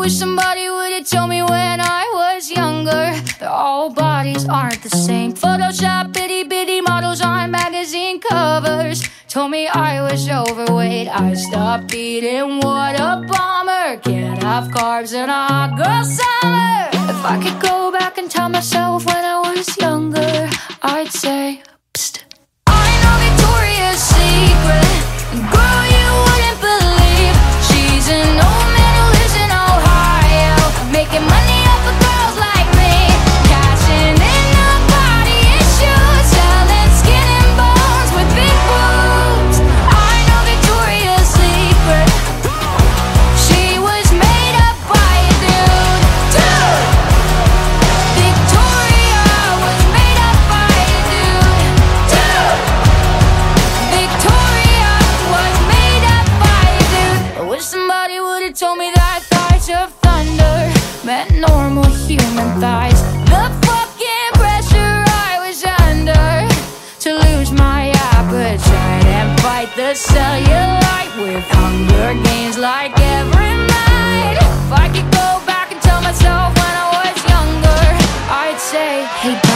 wish somebody would've told me when I was younger that all bodies aren't the same. Photoshop itty bitty models on magazine covers told me I was overweight. I stopped eating, what a bummer. Can't have carbs in a hot girl summer. If I could go back and tell myself when I was younger, I'd say, psst, I know Victoria's Secret, girl, you wouldn't believe. She's an old man who lives in Ohio, making money off of girls like me, cashing in on body issues, selling skin and bones with big boobs. I know Victoria's Secret. She was made up by a dude. Victoria was made up by a dude. Victoria was made up by a dude. I wish somebody would've told me that thighs of thunder meant normal human thighs. The fucking pressure I was under to lose my appetite and fight the cellulite with Hunger Games like every night. If I could go back and tell myself when I was younger, I'd say, hey